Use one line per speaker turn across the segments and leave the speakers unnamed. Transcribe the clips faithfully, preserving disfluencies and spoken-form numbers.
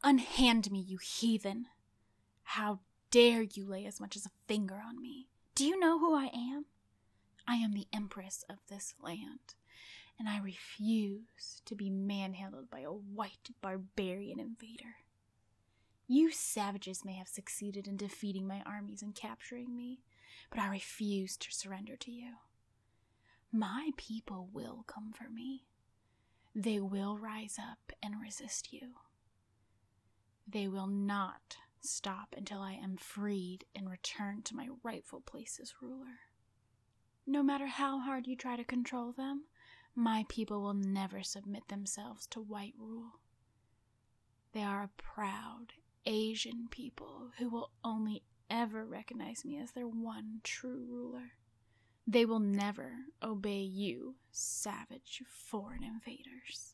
Unhand me, you heathen! How dare you lay as much as a finger on me? Do you know who I am? I am the empress of this land, and I refuse to be manhandled by a white barbarian invader. You savages may have succeeded in defeating my armies and capturing me, but I refuse to surrender to you. My people will come for me. They will rise up and resist you. They will not stop until I am freed and returned to my rightful place as ruler. No matter how hard you try to control them, my people will never submit themselves to white rule. They are a proud Asian people who will only ever recognize me as their one true ruler. They will never obey you, savage foreign invaders.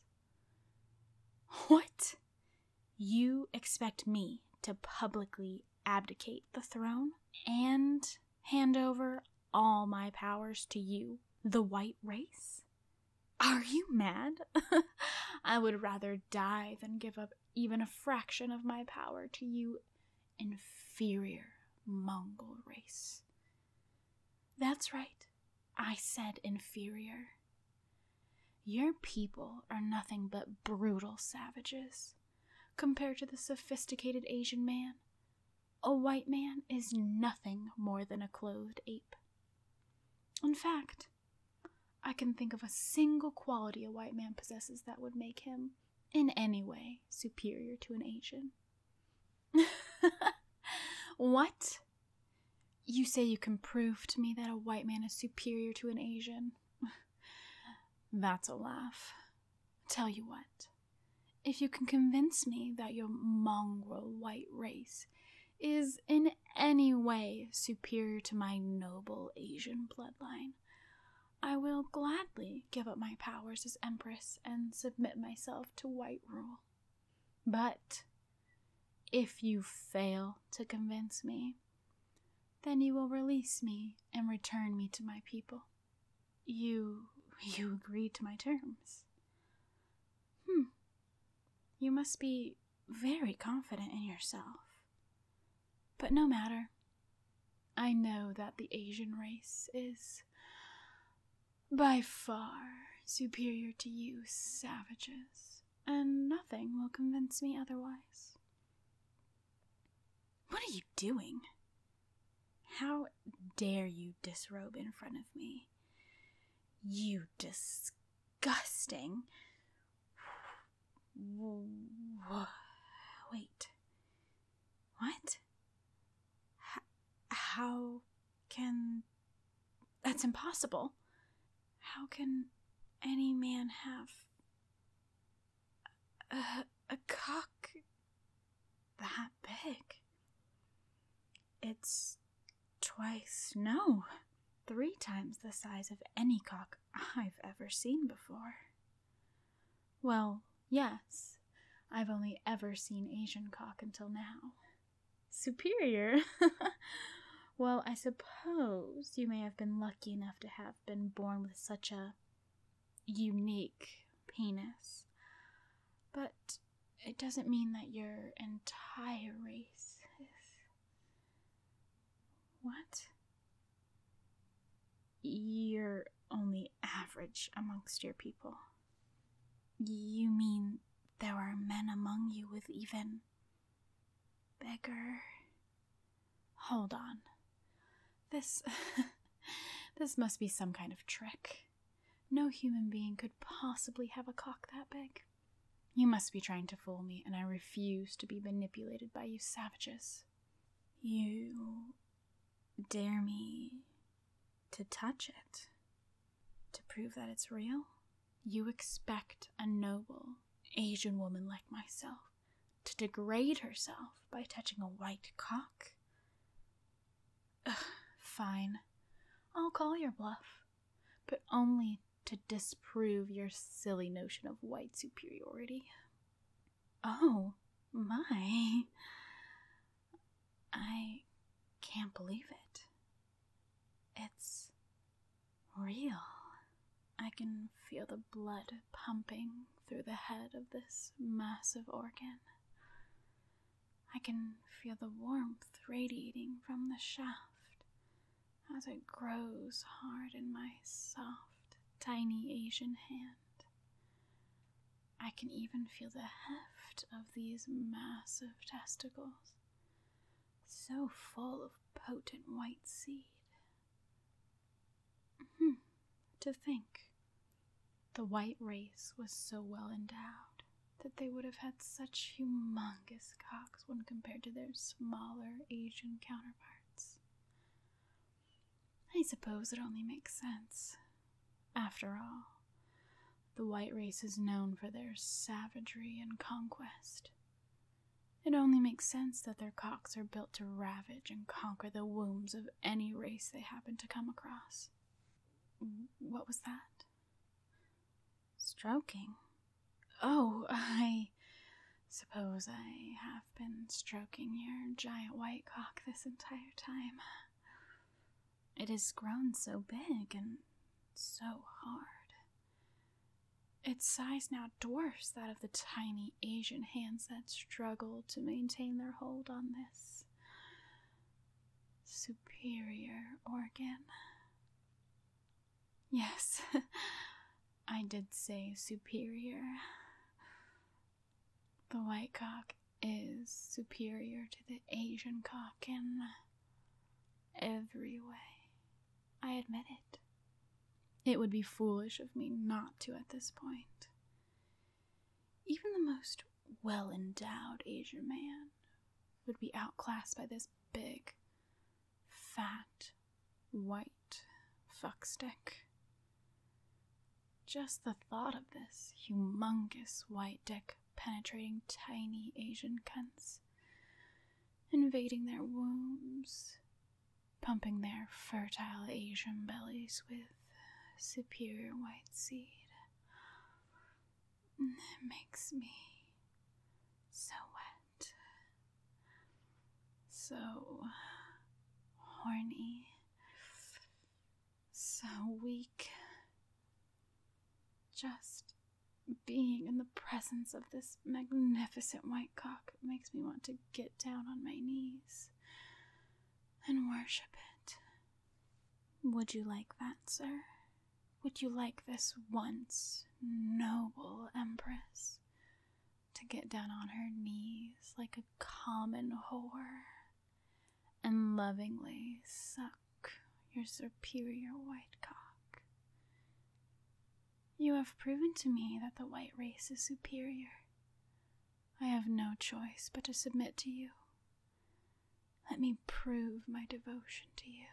What? You expect me to publicly abdicate the throne and hand over all my powers to you, the white race? Are you mad? I would rather die than give up even a fraction of my power to you, inferior Mongol race. That's right, I said inferior. Your people are nothing but brutal savages. Compared to the sophisticated Asian man, a white man is nothing more than a clothed ape. In fact, I can think of a single quality a white man possesses that would make him, in any way, superior to an Asian. What? You say you can prove to me that a white man is superior to an Asian? That's a laugh. Tell you what, if you can convince me that your mongrel white race is in any way superior to my noble Asian bloodline, I will gladly give up my powers as empress and submit myself to white rule. But if you fail to convince me, then you will release me and return me to my people. You, you agreed to my terms. Hmm. You must be very confident in yourself. But no matter. I know that the Asian race is by far superior to you savages, and nothing will convince me otherwise. What are you doing? How dare you disrobe in front of me? You disgusting... Wait. What? H- how can... That's impossible. How can any man have a, a cock that big? It's twice, no, three times the size of any cock I've ever seen before. Well, yes, I've only ever seen Asian cock until now. Superior? Well, I suppose you may have been lucky enough to have been born with such a unique penis. But it doesn't mean that your entire race is... What? You're only average amongst your people. You mean there are men among you with even bigger... Hold on. This, this must be some kind of trick. No human being could possibly have a cock that big. You must be trying to fool me, and I refuse to be manipulated by you savages. You dare me to touch it, to prove that it's real? You expect a noble Asian woman like myself to degrade herself by touching a white cock? Ugh. Fine, I'll call your bluff, but only to disprove your silly notion of white superiority. Oh, my. I can't believe it. It's real. I can feel the blood pumping through the head of this massive organ. I can feel the warmth radiating from the shaft as it grows hard in my soft, tiny Asian hand. I can even feel the heft of these massive testicles, so full of potent white seed. Hmm. To think, the white race was so well endowed that they would have had such humongous cocks when compared to their smaller Asian counterparts. I suppose it only makes sense. After all, the white race is known for their savagery and conquest. It only makes sense that their cocks are built to ravage and conquer the wombs of any race they happen to come across. What was that? Stroking? Oh, I suppose I have been stroking your giant white cock this entire time. It has grown so big and so hard. Its size now dwarfs that of the tiny Asian hands that struggle to maintain their hold on this superior organ. Yes, I did say superior. The white cock is superior to the Asian cock in every way. I admit it. It would be foolish of me not to at this point. Even the most well-endowed Asian man would be outclassed by this big, fat, white fuckstick. Just the thought of this humongous white dick penetrating tiny Asian cunts, invading their wombs, pumping their fertile Asian bellies with superior white seed. It makes me so wet, so horny, so weak. Just being in the presence of this magnificent white cock makes me want to get down on my knees and worship it. Would you like that, sir? Would you like this once noble empress to get down on her knees like a common whore and lovingly suck your superior white cock? You have proven to me that the white race is superior. I have no choice but to submit to you. Let me prove my devotion to you,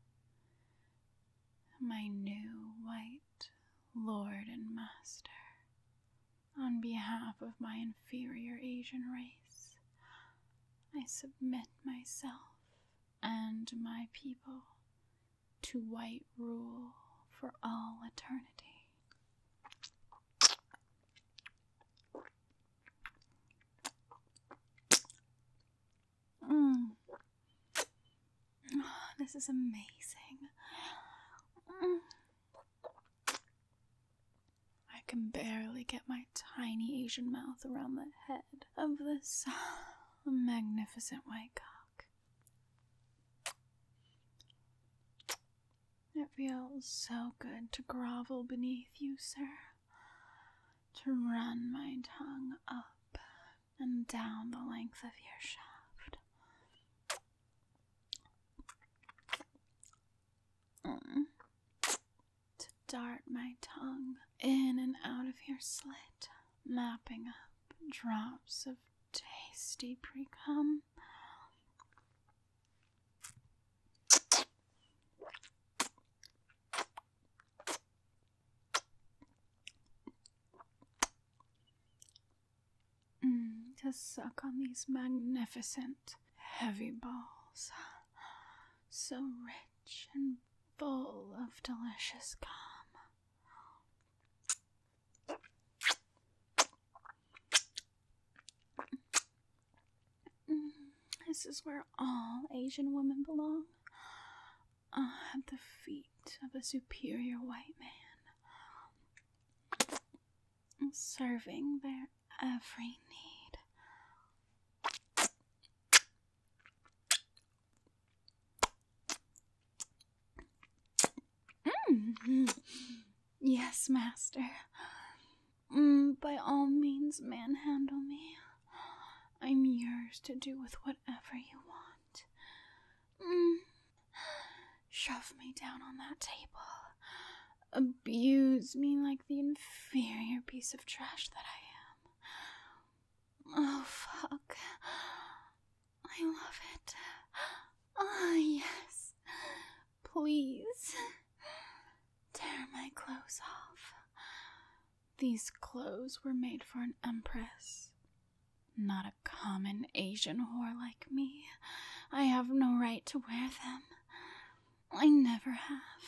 my new white lord and master. On behalf of my inferior Asian race, I submit myself and my people to white rule for all eternity. Mm. Oh, this is amazing. Mm. I can barely get my tiny Asian mouth around the head of this magnificent white cock. It feels so good to grovel beneath you, sir, to run my tongue up and down the length of your shaft. Mm. To dart my tongue in and out of your slit, lapping up drops of tasty pre-cum. Mm, to suck on these magnificent, heavy balls, so rich and full of delicious cum. This is where all Asian women belong, uh, at the feet of a superior white man, serving their every need. Yes, master. Mm, by all means, manhandle me. I'm yours to do with whatever you want. Mm. Shove me down on that table. Abuse me like the inferior piece of trash that I am. Oh, fuck. I love it. Ah, yes. Please. Tear my clothes off. These clothes were made for an empress, not a common Asian whore like me. I have no right to wear them. I never have.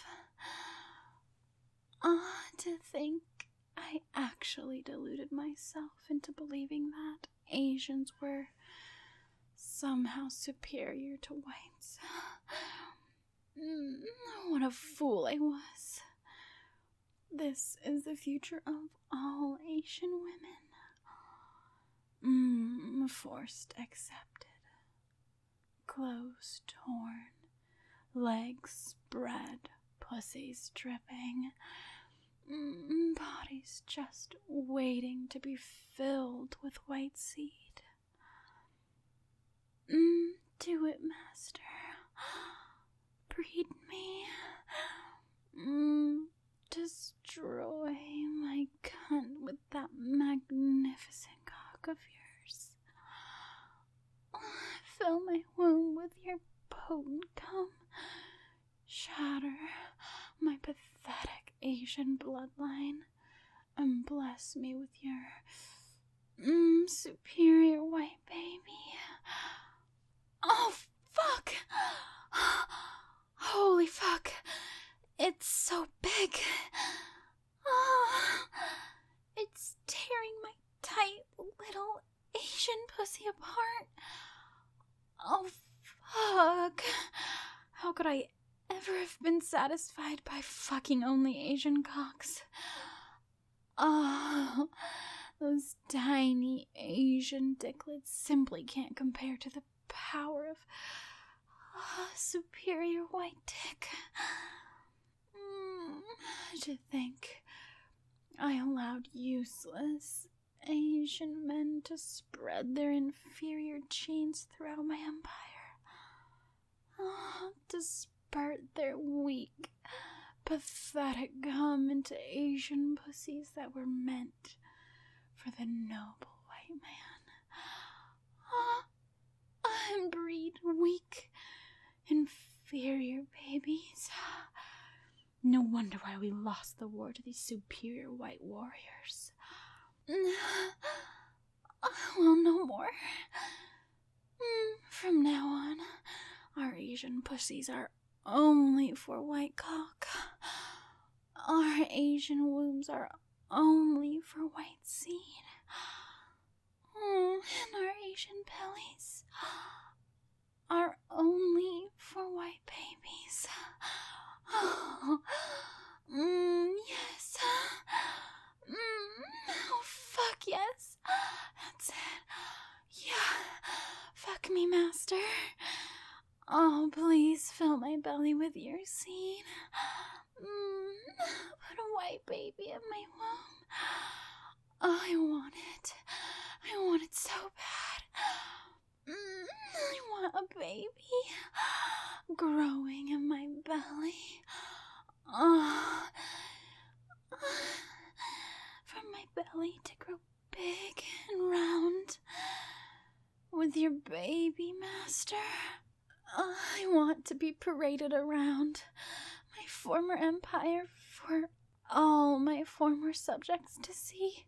Ah, to think I actually deluded myself into believing that Asians were somehow superior to whites. Mm, what a fool I was. This is the future of all Asian women. Mm, forced accepted. Clothes torn. Legs spread. Pussies dripping. Mm, bodies just waiting to be filled with white seed. Mm, do it, master. Breed me. Mm, destroy my cunt with that magnificent cock of yours. Fill my womb with your potent cum. Shatter my pathetic Asian bloodline and bless me with your mm, superior white baby. Oh, fuck! Holy fuck! It's so big. Oh, it's tearing my tight little Asian pussy apart. Oh, fuck. How could I ever have been satisfied by fucking only Asian cocks? Oh, those tiny Asian dicklets simply can't compare to the power of a superior white dick. Mm, to think I allowed useless Asian men to spread their inferior genes throughout my empire. Oh, to spurt their weak, pathetic gum into Asian pussies that were meant for the noble white man. Oh, and breed weak, inferior babies. No wonder why we lost the war to these superior white warriors. Well, no more. From now on, our Asian pussies are only for white cock. Our Asian wombs are only for white seed. And our Asian bellies are only for white babies. Oh, mm, yes. Mm, oh, fuck yes. That's it. Yeah. Fuck me, master. Oh, please fill my belly with your seed. Mm, put a white baby in my womb. Oh, I want it. I want it so bad. Mm, I want a baby growing in my belly. Oh, for my belly to grow big and round with your baby, master. Oh, I want to be paraded around my former empire for all my former subjects to see.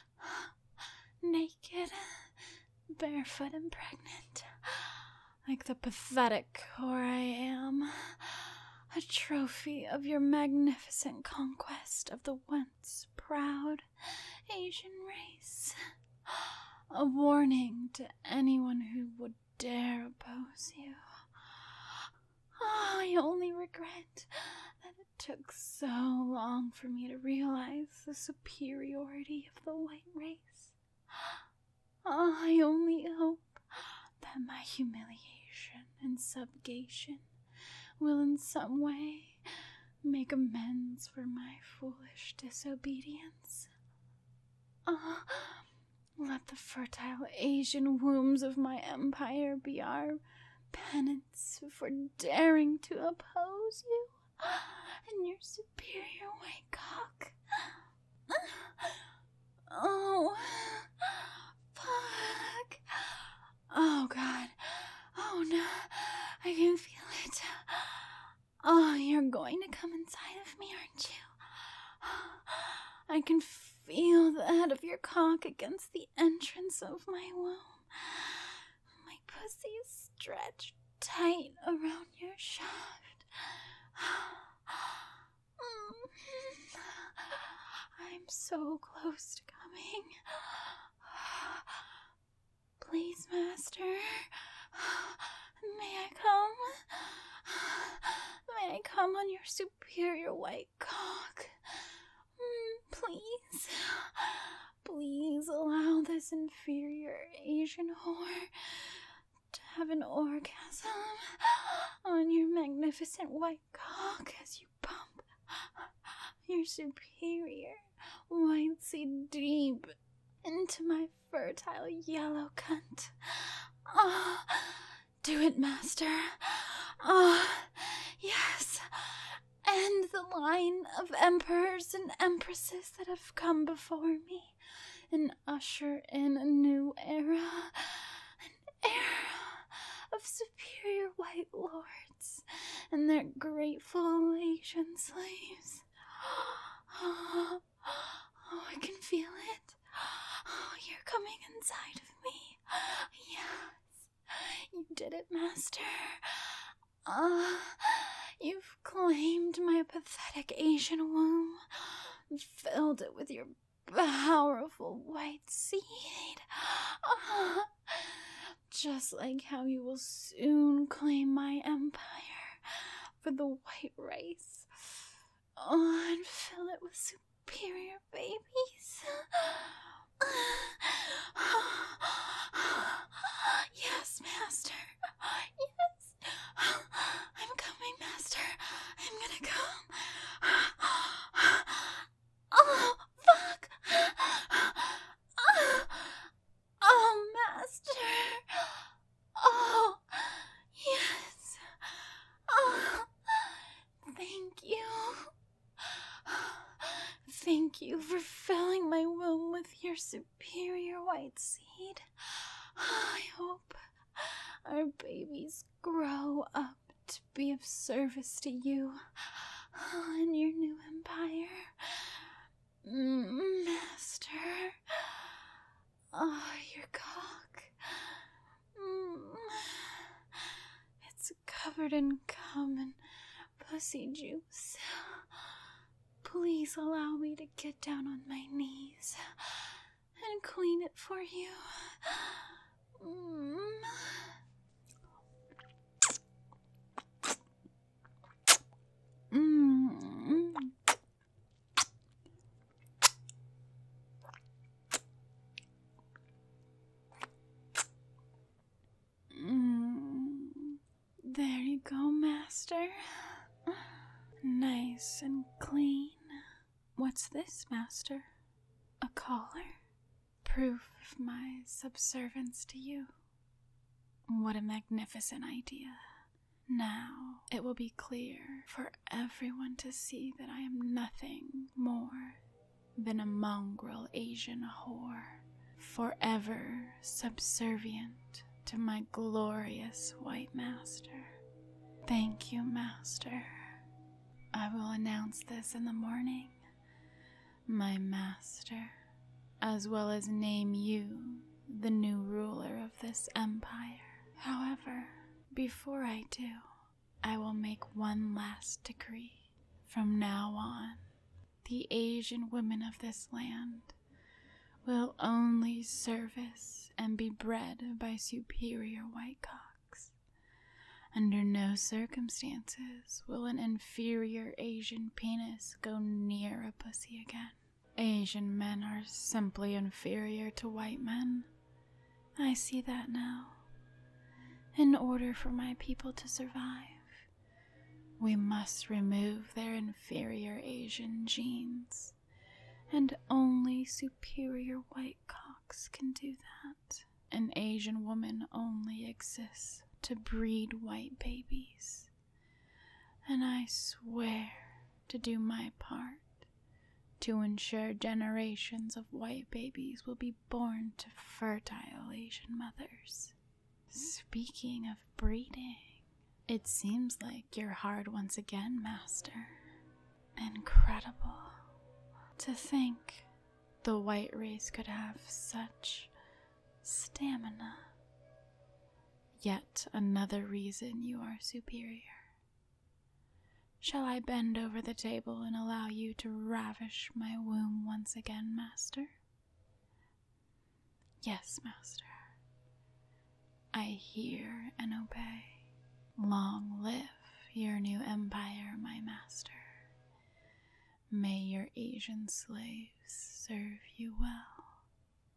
Naked, barefoot, and pregnant, like the pathetic whore I am. A trophy of your magnificent conquest of the once proud Asian race. A warning to anyone who would dare oppose you. Oh, I only regret that it took so long for me to realize the superiority of the white race. Oh, I only hope that my humiliation and subjugation will in some way make amends for my foolish disobedience. Ah, let the fertile Asian wombs of my empire be our penance for daring to oppose you and your superior white cock. Oh, fuck. Oh, God. Oh, no. I can feel it. Oh, you're going to come inside of me, aren't you? I can feel the head of your cock against the entrance of my womb. My pussy is stretched tight around your shaft. I'm so close to coming. Please, master. May I come? May I come on your superior white cock? Please. Please allow this inferior Asian whore to have an orgasm on your magnificent white cock as you pump your superior white seed deep into my fertile yellow cunt. Ah, oh, do it, master. Ah, oh, yes. End the line of emperors and empresses that have come before me, and usher in a new era, an era of superior white lords and their grateful Asian slaves. Oh, oh, I can feel it. Oh, you're coming inside of me. Yes, you did it, master. Ah, uh, you've claimed my pathetic Asian womb, filled it with your powerful white seed. Uh, just like how you will soon claim my empire for the white race. Oh, and fill it with superior babies. Yes, master. Yes. I'm coming, master. I'm gonna come. Oh, fuck. Oh, master. Oh, yes. Oh, thank you. Thank you for filling my womb with your superior white seed. I hope our babies grow up to be of service to you and your new empire. Master. Oh, your cock. It's covered in cum and pussy juice. Please allow me to get down on my knees and clean it for you. Mm. Mm. Mm. There you go, master. Nice and clean. What's this, master? A collar? Proof of my subservience to you. What a magnificent idea. Now it will be clear for everyone to see that I am nothing more than a mongrel Asian whore, forever subservient to my glorious white master. Thank you, master. I will announce this in the morning, my master, as well as name you the new ruler of this empire. However, before I do, I will make one last decree. From now on, the Asian women of this land will only service and be bred by superior white cocks. Under no circumstances will an inferior Asian penis go near a pussy again. Asian men are simply inferior to white men. I see that now. In order for my people to survive, We must remove their inferior Asian genes, and only superior white cocks can do that. An Asian woman only exists to breed white babies, and I swear to do my part to ensure generations of white babies will be born to fertile Asian mothers. Speaking of breeding, it seems like you're hard once again, Master. Incredible. To think the white race could have such stamina. Yet another reason you are superior. Shall I bend over the table and allow you to ravish my womb once again, Master? Yes, Master. I hear and obey. Long live your new empire, my master. May your Asian slaves serve you well.